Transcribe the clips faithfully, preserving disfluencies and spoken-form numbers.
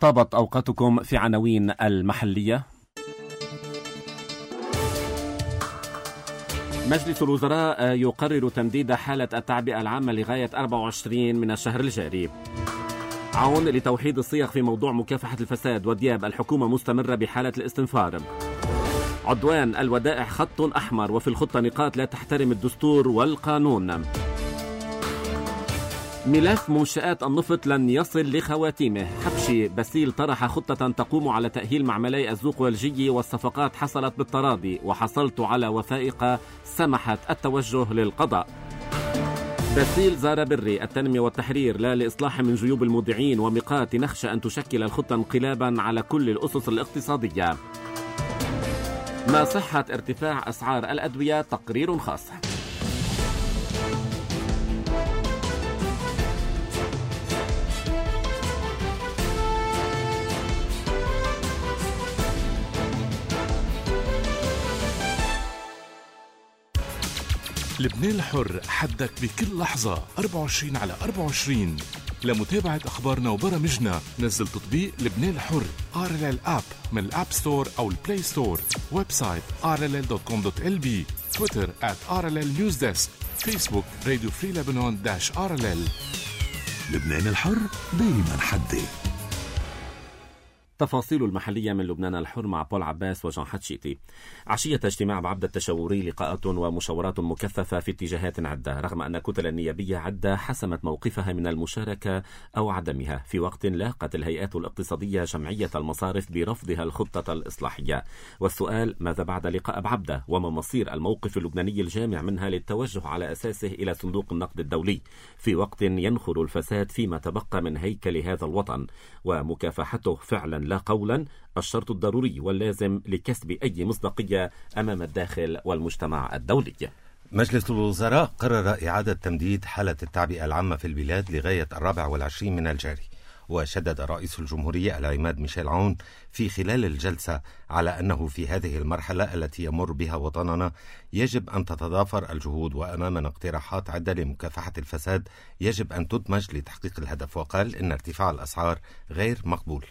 طابت أوقاتكم في عناوين المحلية. مجلس الوزراء يقرر تمديد حالة التعبئة العامة لغاية أربعة وعشرين من الشهر الجاري. عون لتوحيد الصيغ في موضوع مكافحة الفساد ودياب، الحكومة مستمرة بحالة الاستنفار. عدوان الودائع خط أحمر، وفي الخطة نقاط لا تحترم الدستور والقانون. ملف منشآت النفط لن يصل لخواتيمه. حبشي باسيل طرح خطة تقوم على تأهيل معملي الزوق والجي، والصفقات حصلت بالتراضي، وحصلت على وثائق سمحت التوجه للقضاء. باسيل زار بري، التنمية والتحرير لا لإصلاح من جيوب المودعين، وميقات نخشى أن تشكل الخطة انقلابا على كل الأسس الاقتصادية. ما صحة ارتفاع أسعار الأدوية؟ تقرير خاص. لبنان الحر، حدك بكل لحظة أربعة وعشرين على أربعة وعشرين. لمتابعة أخبارنا وبرامجنا نزل تطبيق لبنان الحر آر إل إل آب من الأب ستور أو البلاي ستور. ويب سايت آر إل إل دوت كوم دوت إل بي. تويتر آت آر إل إل نيوز ديسك. فيسبوك راديو فري لبنان داش آر إل إل. لبنان الحر دايما حدي. تفاصيل المحلية من لبنان الحر مع بول عباس وجان حتشيتي. عشية اجتماع بعبدة التشاوري لقاءات ومشاورات مكثفة في اتجاهات عدة، رغم أن كتل النيابية عدة حسمت موقفها من المشاركة أو عدمها، في وقت لاقت الهيئات الاقتصادية جمعية المصارف برفضها الخطة الإصلاحية. والسؤال: ماذا بعد لقاء بعبدة؟ وما مصير الموقف اللبناني الجامع منها للتوجه على أساسه إلى صندوق النقد الدولي في وقت ينخر الفساد فيما تبقى من هيكل هذا الوطن، ومكافحته فعلا لا قولا الشرط الضروري واللازم لكسب أي مصداقية أمام الداخل والمجتمع الدولي. مجلس الوزراء قرر إعادة تمديد حالة التعبئة العامة في البلاد لغاية الرابع والعشرين من الجاري. وشدد رئيس الجمهورية العماد ميشيل عون في خلال الجلسة على أنه في هذه المرحلة التي يمر بها وطننا يجب أن تتضافر الجهود، وأمامنا اقتراحات عدة لمكافحة الفساد يجب أن تدمج لتحقيق الهدف. وقال إن ارتفاع الأسعار غير مقبول.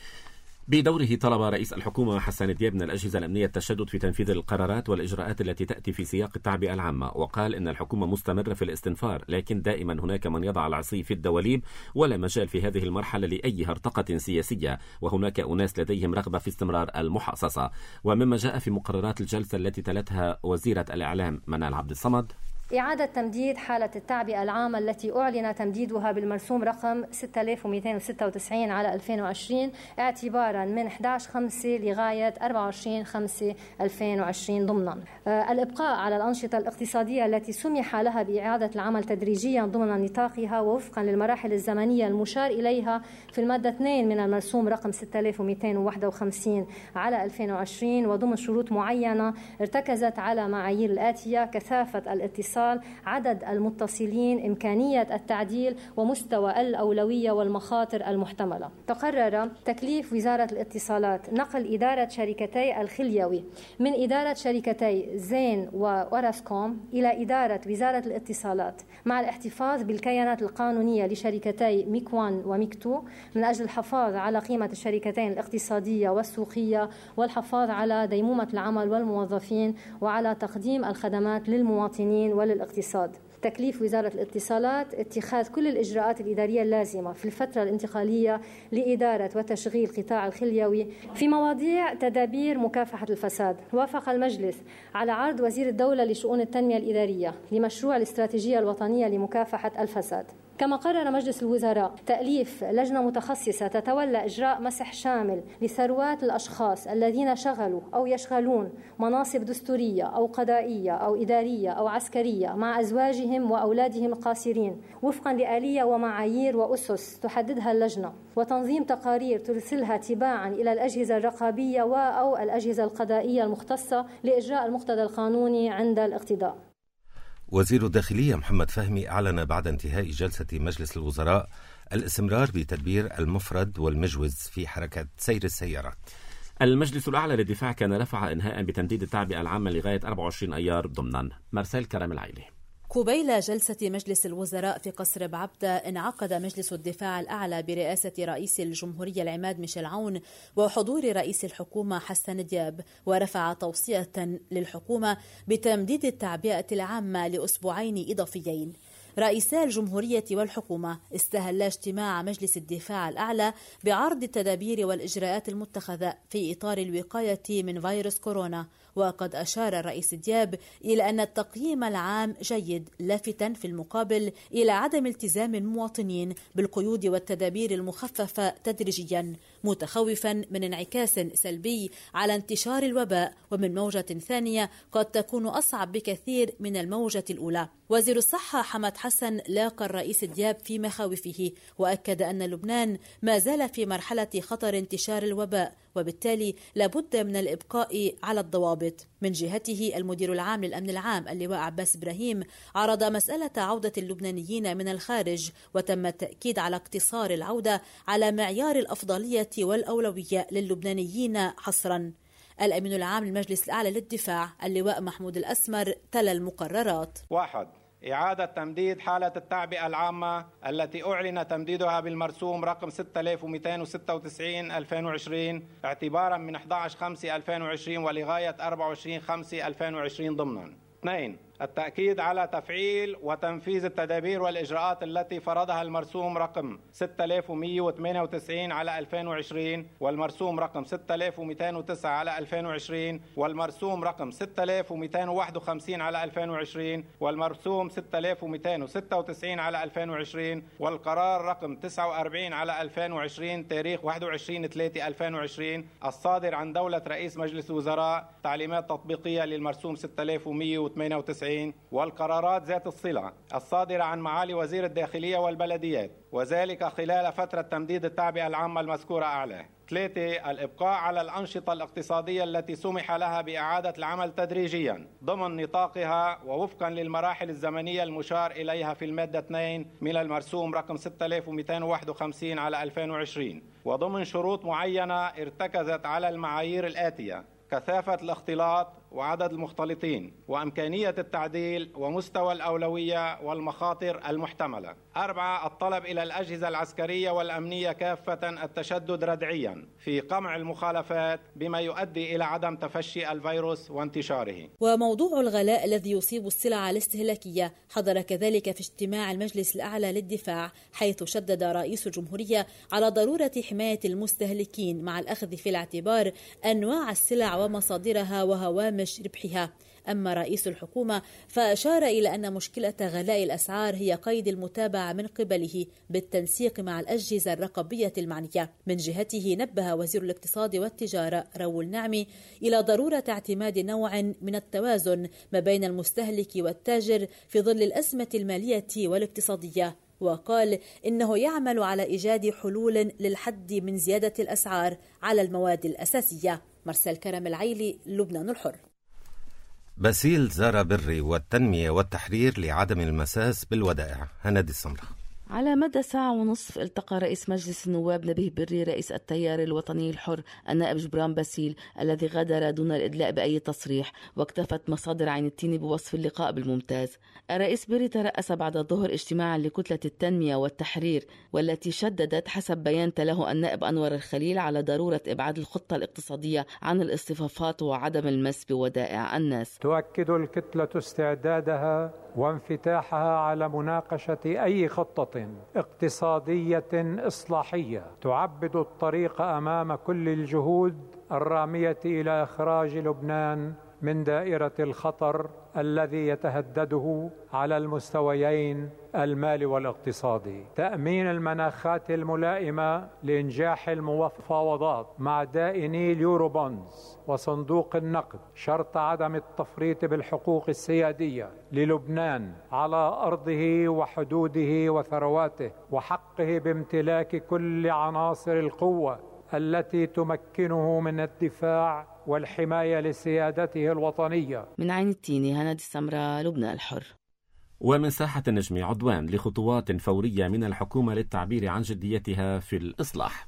بدوره طلب رئيس الحكومة حسن دياب من الأجهزة الأمنية التشدد في تنفيذ القرارات والإجراءات التي تأتي في سياق التعبئة العامة، وقال إن الحكومة مستمرة في الاستنفار، لكن دائما هناك من يضع العصي في الدواليب، ولا مجال في هذه المرحلة لأي هرطقة سياسية، وهناك أناس لديهم رغبة في استمرار المحاصصة. ومما جاء في مقررات الجلسة التي تلتها وزيرة الإعلام منال عبد الصمد: إعادة تمديد حالة التعبئة العامة التي أعلن تمديدها بالمرسوم رقم ستة آلاف ومئتين وستة وتسعين على ألفين وعشرين اعتبارا من أحد عشر خمسة لغاية أربعة وعشرين خمسة ألفين وعشرين ضمنا آه الإبقاء على الأنشطة الاقتصادية التي سمح لها بإعادة العمل تدريجيا ضمن نطاقها ووفقا للمراحل الزمنية المشار إليها في المادة اثنين من المرسوم رقم ستة آلاف ومئتين وواحد وخمسين على ألفين وعشرين، وضمن شروط معينة ارتكزت على معايير الآتية: كثافة الاتصال، عدد المتصلين، إمكانية التعديل، ومستوى الأولوية والمخاطر المحتملة. تقرر تكليف وزارة الاتصالات نقل إدارة شركتي الخليوي من إدارة شركتي زين وأوراسكوم إلى إدارة وزارة الاتصالات، مع الاحتفاظ بالكيانات القانونية لشركتي ميك واحد وميك اثنين من أجل الحفاظ على قيمة الشركتين الاقتصادية والسوقية، والحفاظ على ديمومة العمل والموظفين، وعلى تقديم الخدمات للمواطنين وللاقتصاد. تكليف وزارة الاتصالات اتخاذ كل الإجراءات الإدارية اللازمة في الفترة الانتقالية لإدارة وتشغيل قطاع الخليوي في مواضيع تدابير مكافحة الفساد. وافق المجلس على عرض وزير الدولة لشؤون التنمية الإدارية لمشروع الاستراتيجية الوطنية لمكافحة الفساد. كما قرر مجلس الوزراء تأليف لجنة متخصصة تتولى إجراء مسح شامل لثروات الأشخاص الذين شغلوا أو يشغلون مناصب دستورية أو قضائية أو إدارية أو عسكرية مع أزواجهم وأولادهم القاصرين، وفقا لآلية ومعايير وأسس تحددها اللجنة، وتنظيم تقارير ترسلها تباعا إلى الأجهزة الرقابية و أو الأجهزة القضائية المختصة لإجراء المقتضى القانوني عند الاقتضاء. وزير الداخلية محمد فهمي أعلن بعد انتهاء جلسة مجلس الوزراء الاستمرار بتدبير المفرد والمجوز في حركة سير السيارات. المجلس الأعلى للدفاع كان رفع إنهاء بتمديد التعبئة العامة لغاية أربعة وعشرين أيار ضمنا. مرسال كرم العيلي. قبيل جلسة مجلس الوزراء في قصر بعبدة انعقد مجلس الدفاع الأعلى برئاسة رئيس الجمهورية العماد ميشيل عون وحضور رئيس الحكومة حسن دياب، ورفع توصية للحكومة بتمديد التعبئة العامة لأسبوعين إضافيين. رئيسا الجمهورية والحكومة استهلا اجتماع مجلس الدفاع الأعلى بعرض التدابير والإجراءات المتخذة في إطار الوقاية من فيروس كورونا، وقد أشار الرئيس دياب إلى أن التقييم العام جيد، لافتا في المقابل إلى عدم التزام المواطنين بالقيود والتدابير المخففة تدريجيا، متخوفا من انعكاس سلبي على انتشار الوباء ومن موجة ثانية قد تكون أصعب بكثير من الموجة الأولى. وزير الصحة حمد حسن لاقى الرئيس دياب في مخاوفه، وأكد أن لبنان ما زال في مرحلة خطر انتشار الوباء، وبالتالي لابد من الإبقاء على الضوابط. من جهته المدير العام للأمن العام اللواء عباس إبراهيم عرض مسألة عودة اللبنانيين من الخارج، وتم التأكيد على اقتصار العودة على معيار الأفضلية والأولوية للبنانيين حصرا. الأمين العام للمجلس الأعلى للدفاع اللواء محمود الأسمر تلا المقررات. واحد، إعادة تمديد حالة التعبئة العامة التي أعلن تمديدها بالمرسوم رقم ستة آلاف ومئتين وستة وتسعين ألفين وعشرين اعتبارا من أحد عشر خمسة ألفين وعشرين ولغاية أربعة وعشرين خمسة ألفين وعشرين ضمنا. اثنين، التأكيد على تفعيل وتنفيذ التدابير والإجراءات التي فرضها المرسوم رقم ستة آلاف ومئة وثمانية وتسعين على ألفين وعشرين والمرسوم رقم ستة آلاف ومئتين وتسعة على ألفين وعشرين والمرسوم رقم ستة آلاف ومئتين وواحد وخمسين على ألفين وعشرين والمرسوم ستة آلاف ومئتين وستة وتسعين على ألفين وعشرين والقرار رقم تسعة وأربعين على ألفين وعشرين تاريخ واحد وعشرين ثلاثة ألفين وعشرين الصادر عن دولة رئيس مجلس الوزراء، تعليمات تطبيقية للمرسوم ستة آلاف ومئة وثمانية وتسعين، والقرارات ذات الصلة الصادرة عن معالي وزير الداخلية والبلديات، وذلك خلال فترة تمديد التعبئة العامة المذكورة أعلى. ثلاثة، الإبقاء على الأنشطة الاقتصادية التي سمح لها بإعادة العمل تدريجيا ضمن نطاقها ووفقا للمراحل الزمنية المشار إليها في المادة اثنين من المرسوم رقم ستة آلاف ومئتين وواحد وخمسين على ألفين وعشرين، وضمن شروط معينة ارتكزت على المعايير الآتية: كثافة الاختلاط وعدد المختلطين وإمكانية التعديل ومستوى الأولوية والمخاطر المحتملة. أربعة، الطلب إلى الأجهزة العسكرية والأمنية كافة التشدد ردعيا في قمع المخالفات بما يؤدي إلى عدم تفشي الفيروس وانتشاره. وموضوع الغلاء الذي يصيب السلع الاستهلاكية حضر كذلك في اجتماع المجلس الأعلى للدفاع، حيث شدد رئيس الجمهورية على ضرورة حماية المستهلكين مع الأخذ في الاعتبار أنواع السلع ومصادرها وهوامش ربحها. أما رئيس الحكومة فأشار إلى أن مشكلة غلاء الأسعار هي قيد المتابعة من قبله بالتنسيق مع الأجهزة الرقابية المعنية. من جهته نبه وزير الاقتصاد والتجارة راؤول نعمي إلى ضرورة اعتماد نوع من التوازن ما بين المستهلك والتاجر في ظل الأزمة المالية والاقتصادية، وقال إنه يعمل على إيجاد حلول للحد من زيادة الأسعار على المواد الأساسية. مرسل كرم العيلي، لبنان الحر. باسيل زار بري والتنمية والتحرير لعدم المساس بالودائع. هندي السمرة. على مدى ساعة ونصف التقى رئيس مجلس النواب نبيه بري رئيس التيار الوطني الحر النائب جبران باسيل الذي غادر دون الإدلاء بأي تصريح، واكتفت مصادر عين التين بوصف اللقاء بالممتاز. الرئيس بري ترأس بعد الظهر اجتماعا لكتلة التنمية والتحرير، والتي شددت حسب بيان تله النائب أنور الخليل على ضرورة إبعاد الخطة الاقتصادية عن الاصطفافات وعدم المس بودائع الناس. تؤكد الكتلة استعدادها وانفتاحها على مناقشة أي خطة اقتصادية إصلاحية تعبد الطريق أمام كل الجهود الرامية إلى إخراج لبنان من دائرة الخطر الذي يتهدده على المستويين المالي والاقتصادي. تأمين المناخات الملائمة لإنجاح المفاوضات مع دائني اليورو بوندز وصندوق النقد، شرط عدم التفريط بالحقوق السيادية للبنان على أرضه وحدوده وثرواته، وحقه بامتلاك كل عناصر القوة التي تمكنه من الدفاع والحماية لسيادته الوطنية. من عين التيني، هندي السمرة، لبنان الحر. ومن ساحة النجم عدوان لخطوات فورية من الحكومة للتعبير عن جديتها في الإصلاح.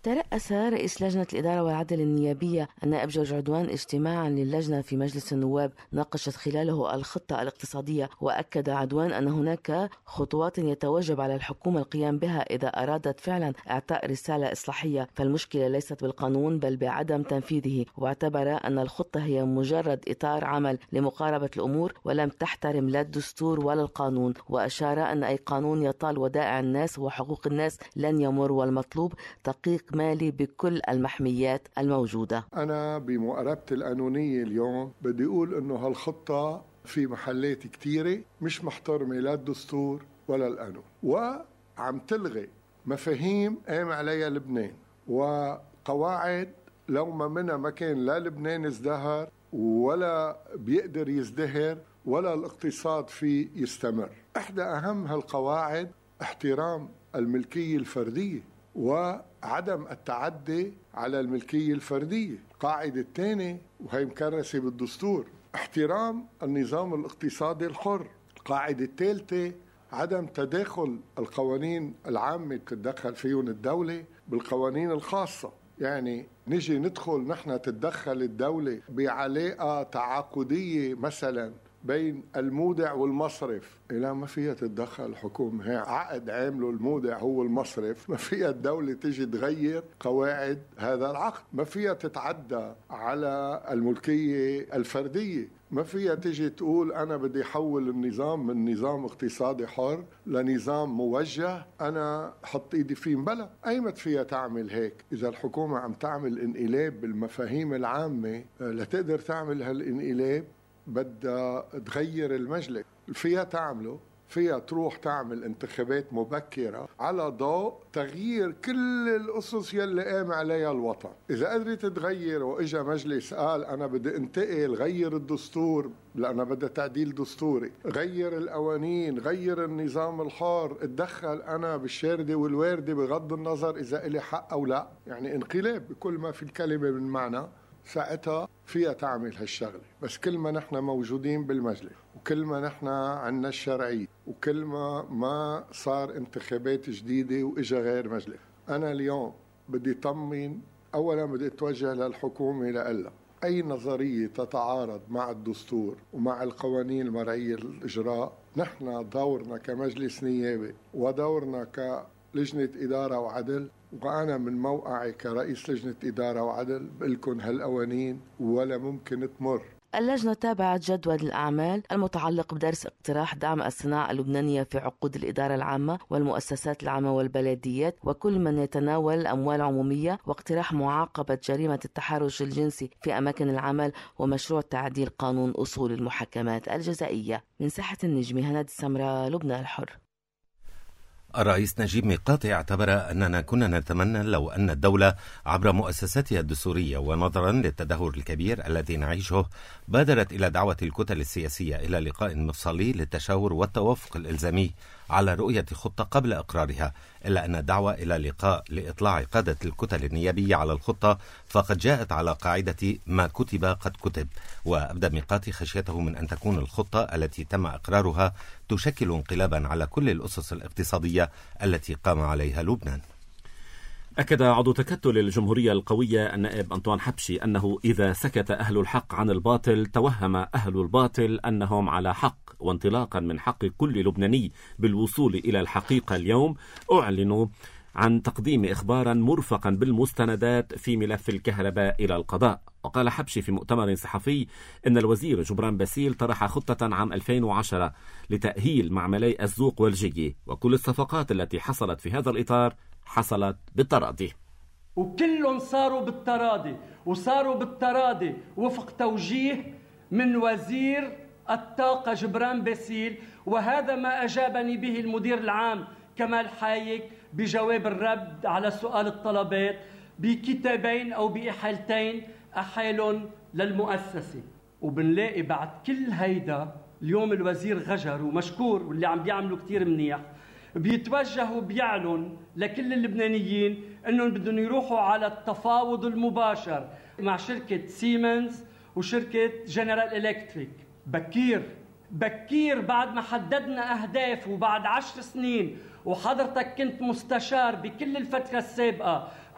ترأس رئيس لجنة الإدارة والعدل النيابية النائب جورج عدوان اجتماعا للجنة في مجلس النواب ناقشت خلاله الخطة الاقتصادية، وأكد عدوان أن هناك خطوات يتوجب على الحكومة القيام بها إذا أرادت فعلا إعطاء رسالة إصلاحية، فالمشكلة ليست بالقانون بل بعدم تنفيذه، واعتبر أن الخطة هي مجرد إطار عمل لمقاربة الأمور ولم تحترم لا الدستور ولا القانون، وأشار أن أي قانون يطال ودائع الناس وحقوق الناس لن يمر، والمطلوب تحقيق مالي بكل المحميات الموجودة. أنا بمقاربة القانونية اليوم بدي أقول أنه هالخطة في محلات كتيرة مش محترمة لا الدستور ولا القانون، وعم تلغي مفاهيم قام عليها لبنان وقواعد لو ما منها ما كان لا لبنان ازدهر ولا بيقدر يزدهر ولا الاقتصاد فيه يستمر. إحدى أهم هالقواعد احترام الملكية الفردية وعدم التعدي على الملكية الفردية. القاعدة الثانية وهي مكرسة بالدستور احترام النظام الاقتصادي الحر. القاعدة الثالثة عدم تداخل القوانين العامة تتدخل فيهم الدولة بالقوانين الخاصة، يعني نجي ندخل نحن تتدخل الدولة بعلاقة تعاقدية مثلا بين المودع والمصرف، لا ما فيها تتدخل الحكومة، هي عقد عامله المودع هو المصرف، ما فيها الدولة تجي تغير قواعد هذا العقد، ما فيها تتعدى على الملكية الفردية، ما فيها تجي تقول أنا بدي أحول النظام من نظام اقتصادي حر لنظام موجه أنا حط إيدي فيه مبلا. أيمت فيها تعمل هيك؟ إذا الحكومة عم تعمل انقلاب بالمفاهيم العامة لتقدر تعمل هالانقلاب بدها تغير المجلس، فيها تعمله، فيها تروح تعمل انتخابات مبكرة على ضوء تغيير كل الأسس يلي قام عليها الوطن. إذا قدرت تغير وإجا مجلس قال أنا بدي انتقل، غير الدستور لأنا بدي تعديل دستوري، غير القوانين، غير النظام الحار، اتدخل أنا بالشاردة والواردة بغض النظر إذا إلي حق أو لا، يعني انقلاب بكل ما في الكلمة من معنى، ساعتها فيها تعمل هالشغلة. بس كل ما نحن موجودين بالمجلس وكل ما نحن عنا الشرعية وكل ما ما صار انتخابات جديدة وإجا غير مجلس، أنا اليوم بدي طمن، أولا بدي أتوجه للحكومة لألا أي نظرية تتعارض مع الدستور ومع القوانين المرعية للإجراء، نحن دورنا كمجلس نيابي ودورنا كلجنة إدارة وعدل، وأنا من موقعي كرئيس لجنة إدارة وعدل بقلكن هالقوانين ولا ممكن تمر. اللجنة تابعت جدول الأعمال المتعلق بدرس اقتراح دعم الصناعة اللبنانية في عقود الإدارة العامة والمؤسسات العامة والبلديات وكل من يتناول أموال عمومية، واقتراح معاقبة جريمة التحرش الجنسي في أماكن العمل، ومشروع تعديل قانون أصول المحاكمات الجزائية. من ساحة النجمة هنادي السمراء، لبنان الحر. الرئيس نجيب ميقاتي اعتبر أننا كنا نتمنى لو أن الدولة عبر مؤسساتها الدستورية ونظرا للتدهور الكبير الذي نعيشه بادرت إلى دعوة الكتل السياسية إلى لقاء مفصلي للتشاور والتوافق الإلزامي على رؤية خطة قبل إقرارها، إلا أن الدعوة إلى لقاء لإطلاع قادة الكتل النيابية على الخطة فقد جاءت على قاعدة ما كتب قد كتب. وأبدى ميقاتي خشيته من أن تكون الخطة التي تم إقرارها تشكل انقلابا على كل الأسس الاقتصادية التي قام عليها لبنان. أكد عضو تكتل الجمهورية القوية النائب أنطوان حبشي أنه إذا سكت أهل الحق عن الباطل توهم أهل الباطل أنهم على حق، وانطلاقا من حق كل لبناني بالوصول إلى الحقيقة اليوم أعلنوا عن تقديم إخبارا مرفقا بالمستندات في ملف الكهرباء إلى القضاء. وقال حبشي في مؤتمر صحفي إن الوزير جبران باسيل طرح خطة عام ألفين وعشرة لتأهيل معملي الزوق والجية، وكل الصفقات التي حصلت في هذا الإطار حصلت بالتراضي، وكلهم صاروا بالتراضي، وصاروا بالتراضي وفق توجيه من وزير الطاقة جبران باسيل. وهذا ما أجابني به المدير العام كمال حايك بجواب الرد على سؤال الطلبات بكتابين أو بإحالتين أحالهم للمؤسسة. وبنلاقي بعد كل هيدا اليوم الوزير غجر ومشكور واللي عم بيعملوا كتير منيح بيتوجهوا بيعلن لكل اللبنانيين أنهم بدهم يروحوا على التفاوض المباشر مع شركة سيمنز وشركة جنرال إلكتريك. بكير بكير بعد ما حددنا أهداف وبعد عشر سنين وحضرتك كنت مستشار بكل الفترة السابقة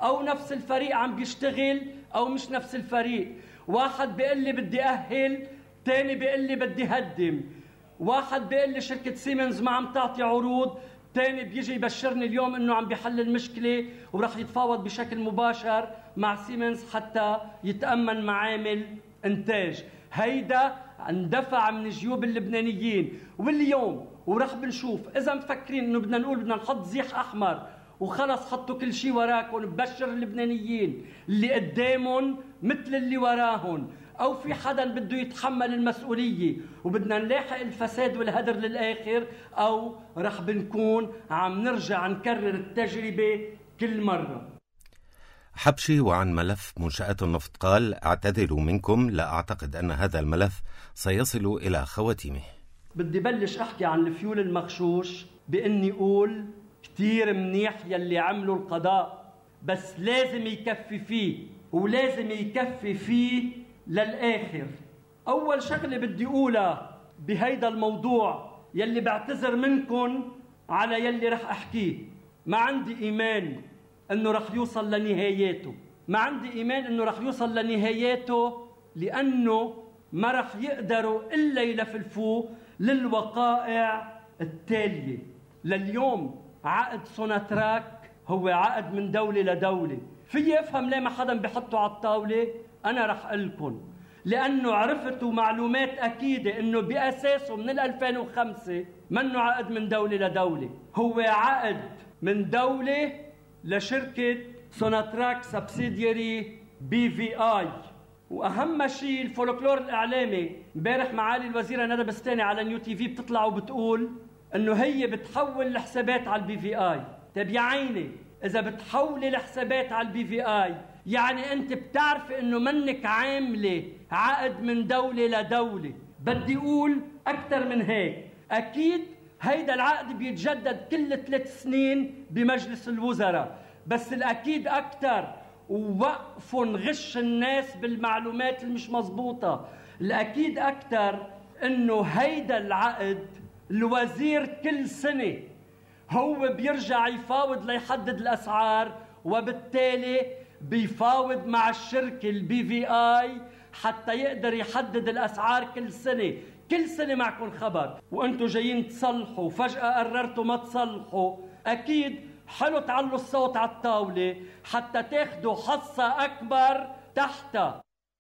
أو نفس الفريق عم بيشتغل أو مش نفس الفريق. واحد بيقول لي بدي أهل، تاني بيقول لي بدي هدم. واحد بيقول لي شركة سيمنز ما عم تعطي عروض، تاني بيجي يبشرني اليوم انه عم بيحل المشكلة ورح يتفاوض بشكل مباشر مع سيمنز حتى يتأمن معامل انتاج. هيدا اندفع من جيوب اللبنانيين، واليوم ورح بنشوف اذا مفكرين انه بدنا نقول بدنا نحط زيح احمر وخلص حطوا كل شيء وراكم، ببشر اللبنانيين اللي قدامهم مثل اللي وراهم، أو في حدا بده يتحمل المسؤولية وبدنا نلاحق الفساد والهدر للآخر، أو رح بنكون عم نرجع نكرر التجربة كل مرة. حبشي وعن ملف منشآت النفط قال: أعتذر منكم، لا أعتقد أن هذا الملف سيصل إلى خواتيمه. بدي بلش أحكي عن الفيول المغشوش بإني أقول كتير منيح يلي عملوا القضاء، بس لازم يكفي فيه، ولازم يكفي فيه للآخر. أول شغلة بدي أقولها بهيدا الموضوع يلي بعتذر منكم على يلي رح أحكيه، ما عندي إيمان أنه رح يوصل لنهاياته. ما عندي إيمان أنه رح يوصل لنهاياته لأنه ما رح يقدروا إلا يلفلفوه للوقائع التالية. لليوم عقد سوناتراك هو عقد من دولة لدولة. في أفهم ليه ما حدا بيحطه على الطاولة؟ أنا رح أقلكم، لأنه عرفتوا معلومات أكيدة أنه بأساسه من ألفين وخمسة منه عقد من دولة لدولة، هو عقد من دولة لشركة سوناتراك سبسيدياري بي في آي. وأهم شيء الفولكلور الإعلامي، امبارح معالي الوزيرة ندى بستاني على نيو تي في بتطلع وبتقول أنه هي بتحول الحسابات على البي في آي. طيب يا عيني، إذا بتحولي الحسابات على البي في آي يعني أنت بتعرفي أنه منك عاملة عقد من دولة لدولة. بدي أقول أكثر من هيك، أكيد هيدا العقد بيتجدد كل ثلاث سنين بمجلس الوزراء، بس الأكيد أكثر ووقفوا غش الناس بالمعلومات المش مزبوطة. الأكيد أكثر أنه هيدا العقد الوزير كل سنة هو بيرجع يفاوض ليحدد الأسعار، وبالتالي بيفاوض مع الشركة البي في آي حتى يقدر يحدد الأسعار كل سنة. كل سنة معكم خبر وأنتوا جايين تصلحوا، فجأة قررتوا ما تصلحوا. أكيد حلو تعلوا الصوت على الطاولة حتى تاخدوا حصة أكبر تحتها.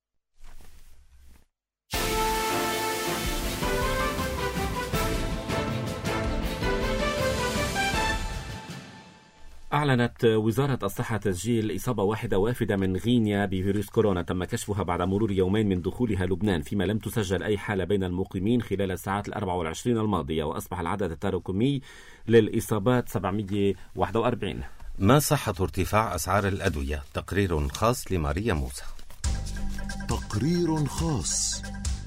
أعلنت وزارة الصحة تسجيل إصابة واحدة وافدة من غينيا بفيروس كورونا تم كشفها بعد مرور يومين من دخولها لبنان، فيما لم تسجل أي حالة بين المقيمين خلال الساعات الأربع والعشرين الماضية، وأصبح العدد التراكمي للإصابات سبعمئة وواحد وأربعين. ما صحة ارتفاع أسعار الأدوية؟ تقرير خاص لماريا موسى. تقرير خاص.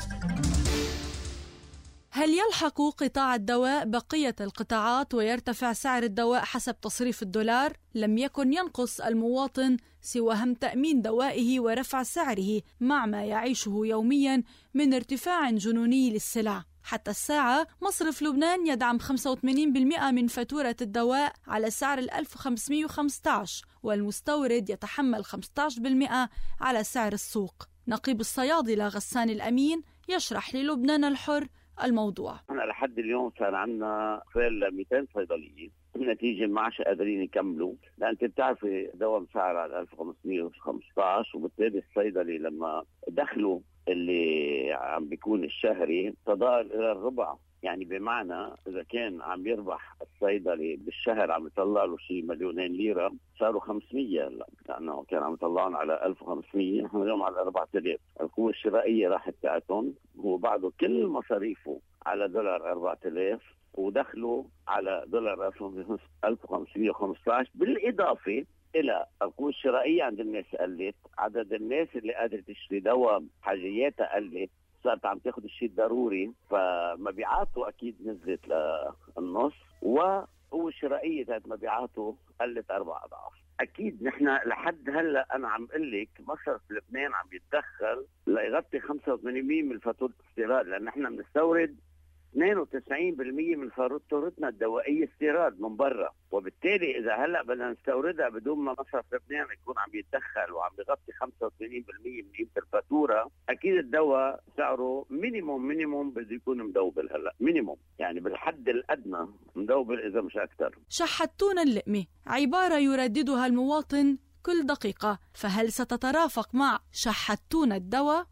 هل يلحق قطاع الدواء بقية القطاعات ويرتفع سعر الدواء حسب تصريف الدولار؟ لم يكن ينقص المواطن سوى هم تأمين دوائه ورفع سعره مع ما يعيشه يوميا من ارتفاع جنوني للسلع. حتى الساعة مصرف لبنان يدعم خمسة وثمانين بالمئة من فاتورة الدواء على سعر ألف وخمسمئة وخمسة عشر، والمستورد يتحمل خمسة عشر بالمئة على سعر السوق. نقيب الصيادلة غسان الأمين يشرح للبنان الحر الموضوع. احنا لحد اليوم صار عندنا فعلا مئتين صيدليه، النتيجه ما عادش قادرين يكملوا، لان انت بتعرفي دواء مسعر على ألف وخمسمئة وخمسة عشر، وبالتالي الصيدلي لما دخلوا اللي عم بيكون الشهري تضاءل الى الربع. يعني بمعنى اذا كان عم يربح الصيدلي بالشهر عم يطلع له شيء مليونين ليره، صاروا خمسمئة هلا، لانه كان عم يطلعون على ألف وخمسمئة، نحن اليوم على أربعة آلاف. القوه الشرائيه راحت تاعتهم، هو بعده كل مصاريفه على دولار أربعة آلاف ودخلوا على دولار ألف وخمسمئة وخمسة عشر، بالاضافه الى القوه الشرائيه عند الناس قلت، عدد الناس اللي قادره تشتري دواء حاجياتها قلت، صارت عم تاخذ الشيء الضروري، فمبيعاته اكيد نزلت للنص، والقوه الشرائيه تاعت مبيعاته قلت اربع اضعاف. اكيد نحن لحد هلا انا عم اقول لك مصرف لبنان عم يتدخل ليغطي خمسة وثمانين بالمئة من فاتوره الاستيراد، لان نحن بنستورد اثنين وتسعين بالمئة من فاتورتنا الدوائية استيراد من برا، وبالتالي إذا هلأ بدنا نستوردها بدون ما مصرف لبنان يكون عم يتدخل وعم يغطي خمسة وثمانين بالمئة من قيمة الفاتورة، أكيد الدواء سعره مينيموم مينيموم بده يكون مدوبل. هلأ مينيموم يعني بالحد الأدنى مدوبل إذا مش أكثر. شحتونا اللقمة عبارة يرددها المواطن كل دقيقة، فهل ستترافق مع شحتونا الدواء؟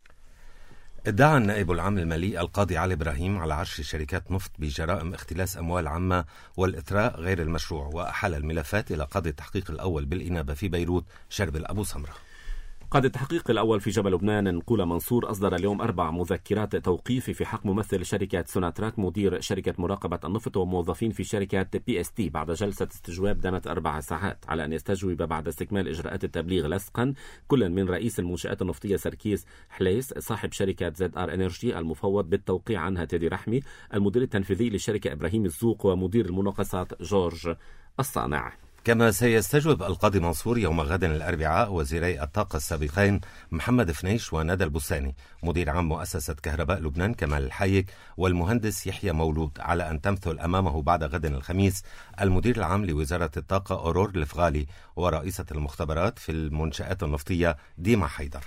ادعى النائب العام المالي القاضي علي إبراهيم على عشر شركات نفط بجرائم اختلاس أموال عامة والإثراء غير المشروع، وأحال الملفات إلى قاضي التحقيق الأول بالإنابة في بيروت شربل أبو سمرة. قاضي التحقيق الأول في جبل لبنان نقول منصور أصدر اليوم أربع مذكرات توقيف في حق ممثل شركة سوناتراك مدير شركة مراقبة النفط وموظفين في شركة بي اس تي بعد جلسة استجواب دامت أربع ساعات، على أن يستجوب بعد استكمال إجراءات التبليغ لصقا كل من رئيس المنشآت النفطية سركيس حليس، صاحب شركة زد ار انرجي المفوض بالتوقيع عنها تيدي رحمي، المدير التنفيذي للشركة إبراهيم الزوق، ومدير المناقصات جورج الصانع. كما سيستجوب القاضي منصور يوم غد الأربعاء وزيري الطاقة السابقين محمد فنيش وندى البستاني، مدير عام مؤسسة كهرباء لبنان كمال الحايك، والمهندس يحيى مولود، على أن تمثل أمامه بعد غد الخميس المدير العام لوزارة الطاقة أورور الفغالي ورئيسة المختبرات في المنشآت النفطية ديما حيدر.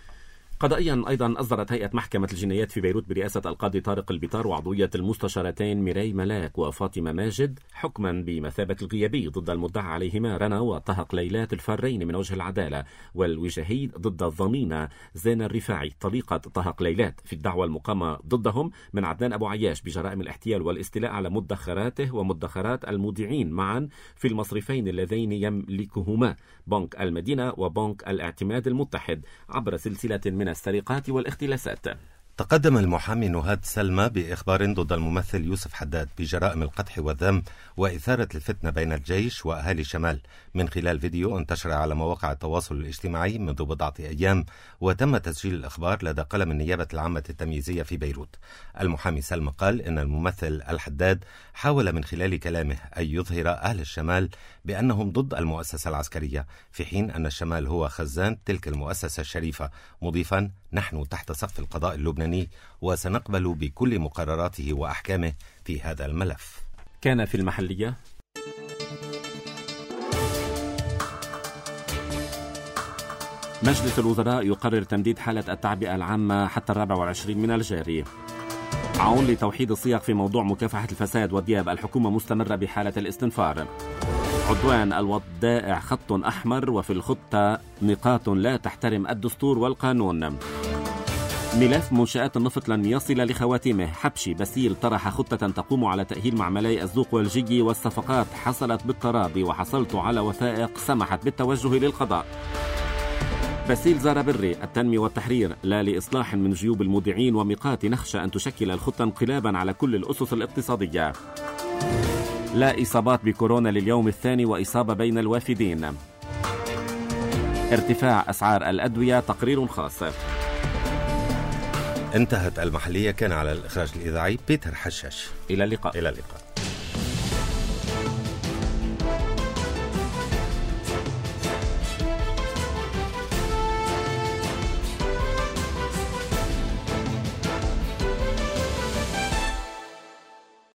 قضائيا أيضا أصدرت هيئة محكمة الجنايات في بيروت برئاسة القاضي طارق البطار وعضوية المستشارتين ميراي ملاك وفاطمة ماجد حكما بمثابة الغيابي ضد المدعى عليهما رنا وطهق ليلات الفارين من وجه العدالة، والوجهي ضد الضمينة زين الرفاعي طليقة طهق ليلات في الدعوى المقامة ضدهم من عدنان أبو عياش بجرائم الاحتيال والاستيلاء على مدخراته ومدخرات المودعين معا في المصرفين اللذين يملكهما بنك المدينة وبنك الاعتماد المتحد عبر سلسلة من السرقات والاختلاسات. تقدم المحامي نهاد سلمى بإخبار ضد الممثل يوسف حداد بجرائم القدح والذم وإثارة الفتنة بين الجيش وأهالي شمال من خلال فيديو انتشر على مواقع التواصل الاجتماعي منذ بضعة أيام، وتم تسجيل الإخبار لدى قلم النيابة العامة التمييزية في بيروت. المحامي سلمى قال إن الممثل الحداد حاول من خلال كلامه أن يظهر أهل الشمال بأنهم ضد المؤسسة العسكرية، في حين أن الشمال هو خزان تلك المؤسسة الشريفة، مضيفا: نحن تحت سقف القضاء اللبناني وسنقبل بكل مقرراته وأحكامه في هذا الملف. كان في المحلية مجلس الوزراء يقرر تمديد حالة التعبئة العامة حتى الرابع والعشرين من الجاري. عون لتوحيد السياق في موضوع مكافحة الفساد والدياب، الحكومة مستمرة بحالة الاستنفار. عدوان الودائع خط أحمر وفي الخطة نقاط لا تحترم الدستور والقانون. ملف منشآت النفط لن يصل لخواتمه، حبشي باسيل طرح خطة تقوم على تأهيل معملي الزوق والجيجي، والصفقات حصلت بالتراضي وحصلت على وثائق سمحت بالتوجه للقضاء. باسيل زار بري التنمية والتحرير لا لإصلاح من جيوب المودعين وميقات، نخشى أن تشكل الخطة انقلابا على كل الأسس الاقتصادية. لا إصابات بكورونا لليوم الثاني وإصابة بين الوافدين. ارتفاع أسعار الأدوية، تقرير خاص. انتهت المحلية، كان على الإخراج الإذاعي بيتر حشاش. إلى اللقاء. إلى اللقاء.